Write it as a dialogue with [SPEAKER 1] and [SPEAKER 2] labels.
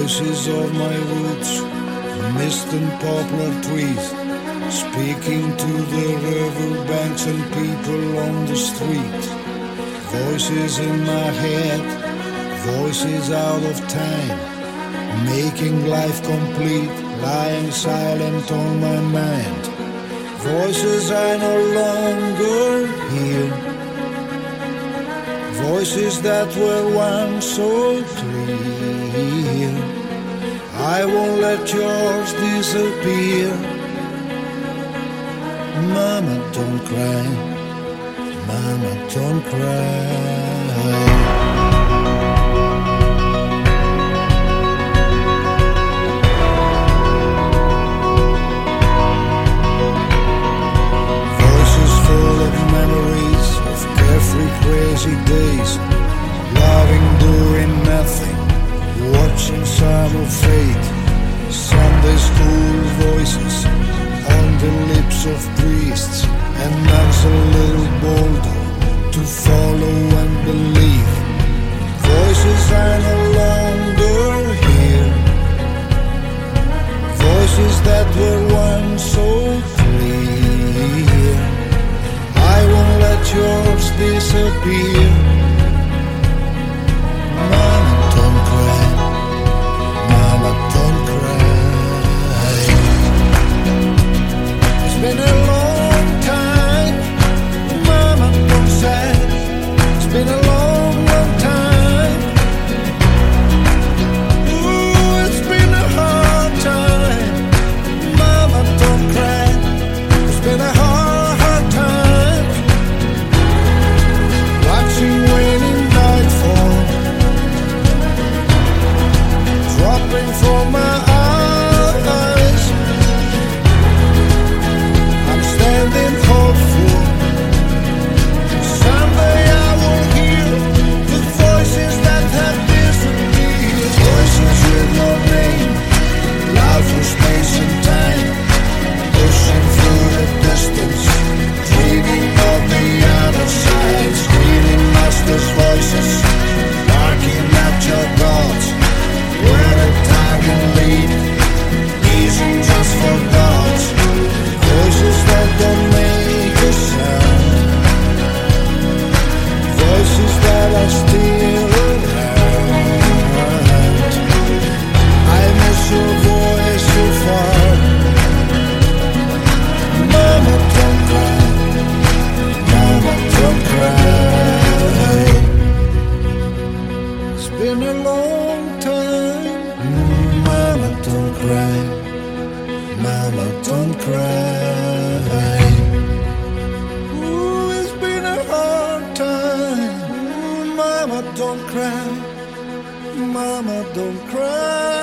[SPEAKER 1] Voices of my roots, mist and poplar trees, speaking to the river banks and people on the street. Voices in my head, voices out of time, making life complete, lying silent on my mind. Voices I no longer hear, voices that were once so clear. I won't let yours disappear. Mama, don't cry. Mama, don't cry. Memories of carefree, crazy days, loving, doing nothing, watching summer fade. Sunday school voices on the lips of priests, and nuns a little bolder to follow and believe. Voices I no longer hear, voices that were once so clear. I won't let yours disappear. Mama, don't cry. Mama, don't cry. It's been a long time. Mama, don't say. It's been a long, long time. Ooh, it's been a hard time. Mama, don't cry. It's been a hard time. Waiting nightfall, dropping from my eyes. I'm standing hopeful. Someday I will hear the voices that have disappeared. Voices with no name, loud through space and time, pushing through the distance, dreaming of the other side, screaming master's voices, barking at your gods, where the time can lead, isn't just for gods. Voices that don't make a sound, voices that are still around. I miss your voice so far. Mama, don't cry. Mama, don't cry. It's been a long time. Mama, don't cry. Mama, don't cry. Ooh, it's been a hard time. Mama, don't cry. Mama, don't cry.